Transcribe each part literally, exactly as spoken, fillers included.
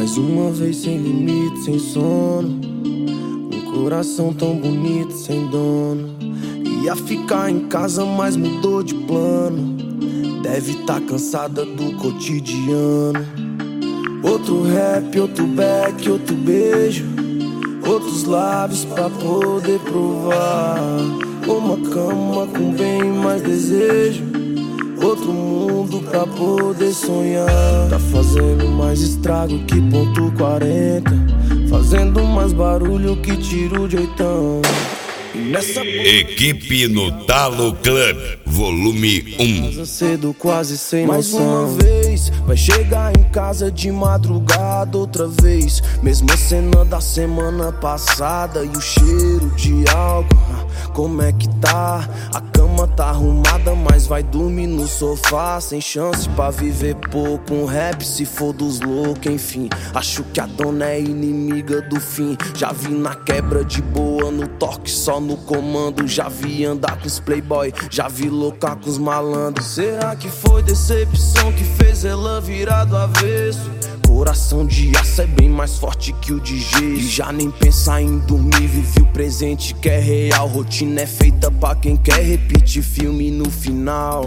Mais uma vez sem limite, sem sono. Um coração tão bonito, sem dono. Ia ficar em casa, mas mudou de plano. Deve tá cansada do cotidiano. Outro rap, outro back, outro beijo. Outros lábios pra poder provar. Uma cama com bem mais desejo. Outro mundo pra poder sonhar. Tá fazendo mais estrago que ponto quarenta. Fazendo mais barulho que tiro de oitão. E nessa Equipe no Talo Club, volume um. Cedo, quase sem mais noção. Uma vez vai chegar em casa de madrugada outra vez. Mesma cena da semana passada. E o cheiro de álcool, como é que tá? A cama tá arrumada, mas vai dormir no sofá. Sem chance pra viver pouco. Um rap se for dos loucos, enfim. Acho que a dona é inimiga do fim. Já vi na quebra de boa, no toque só no comando. Já vi andar com os playboy, já vi loucar com os malandros. Será que foi decepção que fez ela virar do avesso? Coração de aço é bem mais forte que o de gesso. E já nem pensar em dormir, vive o presente que é real. Rotina é feita pra quem quer repetir filme no final.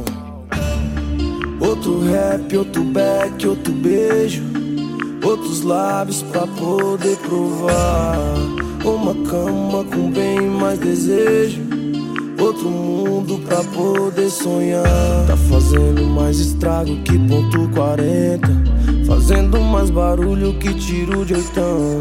Outro rap, outro back, outro beijo. Outros lábios pra poder provar. Uma cama com bem mais desejo. Outro mundo pra poder sonhar. Tá fazendo mais estrago que ponto quarenta. Fazendo mais barulho que tiro de oitão.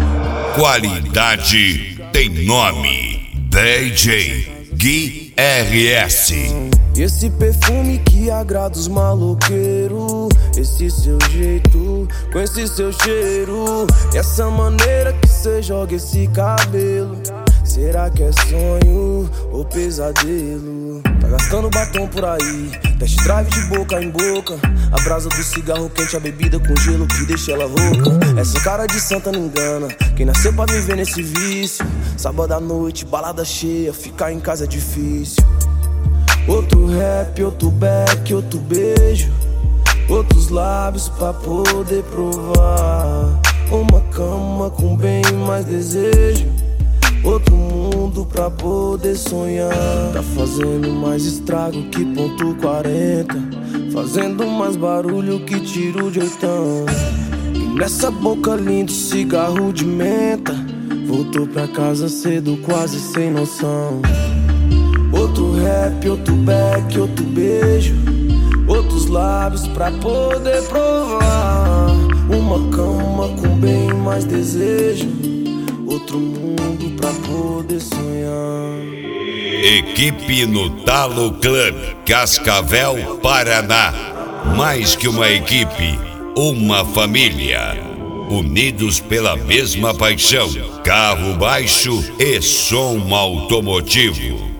Qualidade tem nome. D J Gui R S. Esse perfume que agrada os maloqueiros. Esse seu jeito, com esse seu cheiro. E essa maneira que cê joga esse cabelo. Será que é sonho ou pesadelo? Tá gastando batom por aí, test drive de boca em boca. A brasa do cigarro quente, a bebida com gelo que deixa ela rouca. Essa cara de santa não engana, quem nasceu pra viver nesse vício. Sábado à noite, balada cheia, ficar em casa é difícil. Outro rap, outro back, outro beijo. Outros lábios pra poder provar. Uma cama com bem mais desejo. Outro mundo pra poder sonhar. Tá fazendo mais estrago que ponto quarenta. Fazendo mais barulho que tiro de oitão. E nessa boca linda, cigarro de menta. Voltou pra casa cedo, quase sem noção. Outro rap, outro back, outro beijo. Outros lábios pra poder provar. Uma cama com bem mais desejo. Outro mundo pra poder sonhar. Equipe no Talo Club, Cascavel, Paraná. Mais que uma equipe, uma família. Unidos pela mesma paixão. Carro baixo e som automotivo.